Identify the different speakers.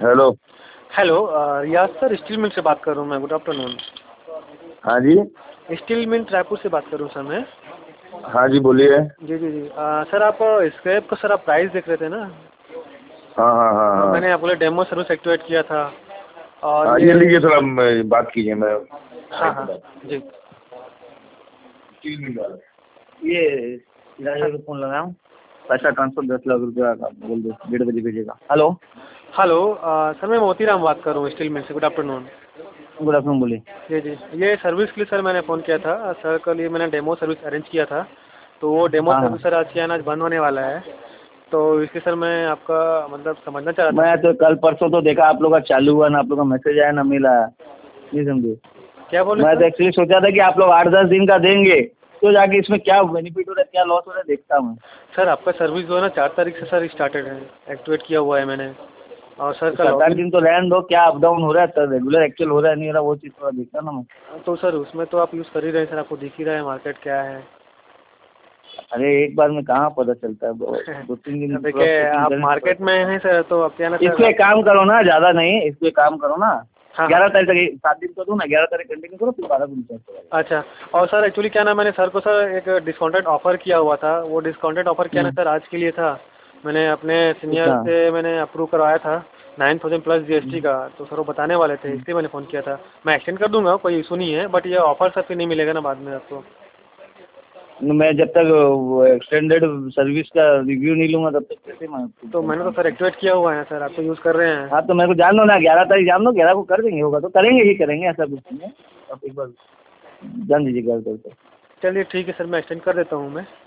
Speaker 1: Hello.
Speaker 2: Hello Riyaz sir, steel mill से बात कर रहा हूँ मैं। Good afternoon.
Speaker 1: हाँ जी।
Speaker 2: स्टील मिल रायपुर से बात कर रहा हूँ सर मैं।
Speaker 1: हाँ जी, बोलिए।
Speaker 2: जी जी जी सर, आप स्क्रैप का सर आप प्राइस देख रहे थे ना।
Speaker 1: हाँ हाँ हाँ हाँ।
Speaker 2: मैंने आपको लिए डेमो सर्विस एक्टिवेट किया था। और
Speaker 1: हाँ, ये
Speaker 2: ये
Speaker 1: लीजिए थोड़ा बात कीजिए। मैं
Speaker 2: हाँ हाँ जी।
Speaker 1: ये को फोन लगाऊं, पैसा ट्रांसफर 10 लाख रुपया का बोल दो, 1:30 बजे भेजेगा। हेलो।
Speaker 2: हेलो सर, मैं मोतीराम बात कर रहा हूँ स्टील मिल से। Good afternoon.
Speaker 1: गुड आफ्टरनून, बोलिए।
Speaker 2: जी जी, ये सर्विस के लिए सर मैंने फ़ोन किया था। सर के लिए मैंने डेमो सर्विस अरेंज किया था। तो वो डेमो
Speaker 1: हाँ
Speaker 2: सर्विस
Speaker 1: हाँ।
Speaker 2: सर आज के आना आज बंद होने वाला है। तो इसलिए सर मैं आपका मतलब समझना चाह रहा था।
Speaker 1: मैं तो कल परसों तो देखा आप लोग का चालू हुआ ना, आप लोग का मैसेज आया ना मिला, नहीं समझे।
Speaker 2: क्या बोले
Speaker 1: मैं तो
Speaker 2: सर?
Speaker 1: एक्चुअली सोचा था कि आप लोग 8-10 दिन का देंगे, तो जाके इसमें क्या बेनिफिट हो रहा है, क्या लॉस हो रहा है, देखता हूँ।
Speaker 2: सर आपका सर्विस जो है ना 4 तारीख से सर स्टार्टेड है, एक्टिवेट किया हुआ है मैंने। और सर का
Speaker 1: 7-8
Speaker 2: लॉगिन।
Speaker 1: दिन तो रहने दो, क्या अप डाउन हो रहा है, तो रेगुलर एक्चुअल हो रहा है नहीं हो रहा, वो चीज़ थोड़ा देखता ना मैं।
Speaker 2: तो सर उसमें तो आप यूज़ कर ही रहे हैं सर, आपको दिख ही रहा है मार्केट क्या है।
Speaker 1: अरे एक बार में कहाँ पता चलता है, 2-3 दिन थोड़ा
Speaker 2: देखिए
Speaker 1: चेकिंग
Speaker 2: आप
Speaker 1: करने तो पता
Speaker 2: मार्केट में
Speaker 1: चलता
Speaker 2: हैं सर, तो अब क्या ना
Speaker 1: है।
Speaker 2: सर
Speaker 1: इसको एक
Speaker 2: आप।
Speaker 1: काम करो ना, ज़्यादा नहीं, इसको एक काम करो ना,
Speaker 2: हाँ हाँ।
Speaker 1: 11 तारीख तक 7 दिन तो दो ना, 11 तारीख कंटिन्यू करो, फिर 12 दिन चेक करो।
Speaker 2: अच्छा। और सर एक्चुअली क्या ना, मैंने सर को सर एक डिस्काउंटेड ऑफ़र किया हुआ था। वो डिस्काउंटेड ऑफ़र क्या ना सर आज के लिए था। मैंने अपने सीनियर
Speaker 1: कितना?
Speaker 2: से मैंने अप्रूव करवाया था 9000 प्लस जीएसटी का। तो सर वो बताने वाले थे, इसलिए मैंने फ़ोन किया था। मैं एक्सटेंड कर दूंगा, कोई इशू नहीं है, बट ये ऑफ़र सर फिर नहीं मिलेगा ना बाद में आपको।
Speaker 1: मैं जब तक एक्सटेंडेड सर्विस का रिव्यू नहीं लूँगा तब तक कैसे मैं
Speaker 2: तो मैंने तो
Speaker 1: कंफर्म
Speaker 2: सर
Speaker 1: करूँ।
Speaker 2: एक्टिवेट किया हुआ है सर, आप तो यूज़ कर रहे हैं।
Speaker 1: हाँ तो मेरे को जान दो ना, 11 तारीख जान दो, 11 को कर देंगे, होगा तो करेंगे ही करेंगे, ऐसा कुछ नहीं है। आप एक बार जान दीजिए 11 तारीख तक।
Speaker 2: चलिए ठीक है सर, मैं एक्सटेंड कर देता हूँ मैं।